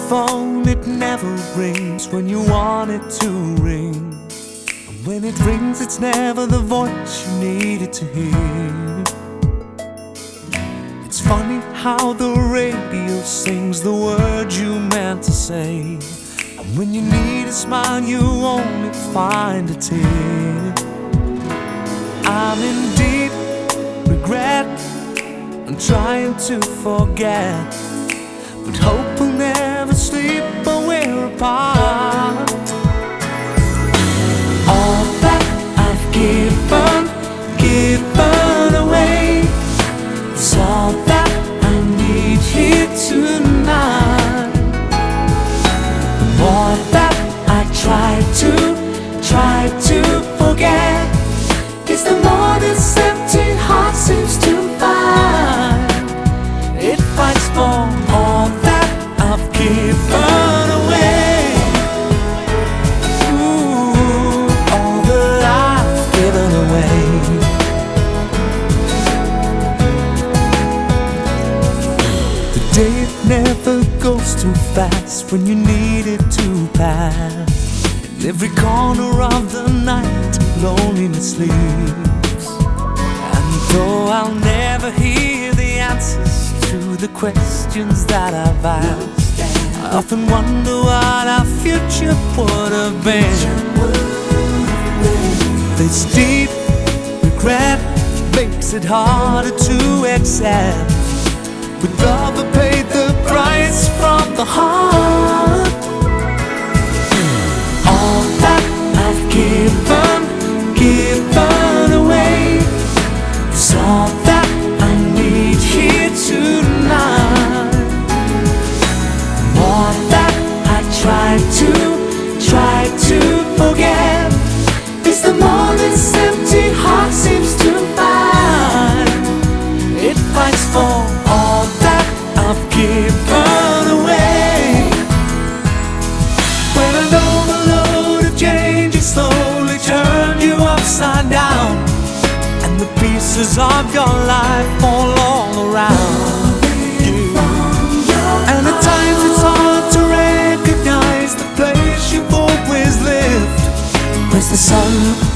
phone, it never rings when you want it to ring. And when it rings, it's never the voice you needed to hear. It's funny how the radio sings the words you meant to say, and when you need a smile, you only find a tear. I'm in deep regret, I'm trying to forget, but hope will never sleep when we're apart. All that I've given away is all that I need here tonight. The more that I try to forget, is the more this empty heart seems to find. It fights for all that I've given away. Ooh, all that I've given away. The day, it never goes too fast when you need it to pass. In every corner of the night, loneliness sleeps. And though I'll never hear the answers to the questions that I've asked, I often wonder what our future would have been. This deep regret makes it harder to accept, but love paid the price from the heart. All that I've given away is all that I need here tonight. The more that I try to forget, is the more this empty heart seems to find. It fights for all that I've given away. When an overload of change has slowly turned you upside down, and the pieces of your life fall all around you, and at times it's hard to recognize the place you've always lived. Where's the sun?